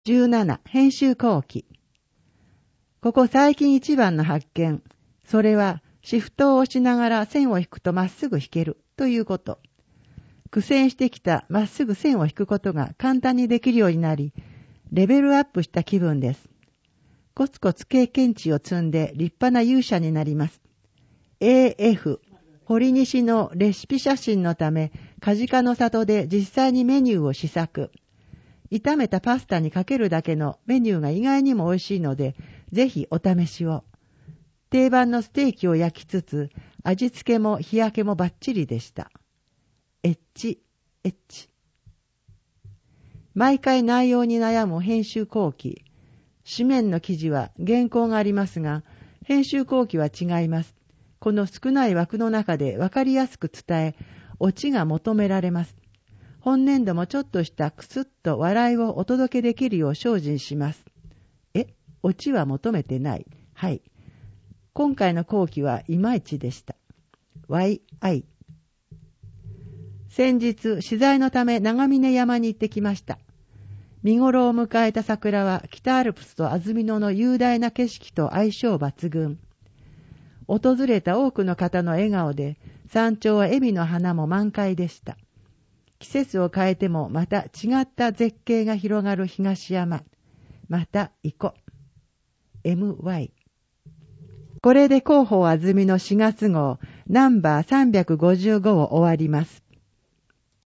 17、編集後期。ここ最近一番の発見。それは、シフトを押しながら線を引くとまっすぐ引けるということ。苦戦してきたまっすぐ線を引くことが簡単にできるようになり、レベルアップした気分です。コツコツ経験値を積んで立派な勇者になります。AF、堀西のレシピ写真のため、カジカの里で実際にメニューを試作。炒めたパスタにかけるだけのメニューが意外にも美味しいので、ぜひお試しを。定番のステーキを焼きつつ、味付けも日焼けもバッチリでした。エッチ。毎回内容に悩む編集後期。紙面の記事は原稿がありますが、編集後期は違います。この少ない枠の中でわかりやすく伝え、オチが求められます。本年度もちょっとしたクスッと笑いをお届けできるよう精進します。オチは求めてない。はい。今回の後期はいまいちでした。YI。先日、取材のため長峰山に行ってきました。見頃を迎えた桜は北アルプスと安曇野の雄大な景色と相性抜群。訪れた多くの方の笑顔で、山頂は海老の花も満開でした。季節を変えてもまた違った絶景が広がる東山。また行こ。MY。これで広報安曇野4月号ナンバー355を終わります。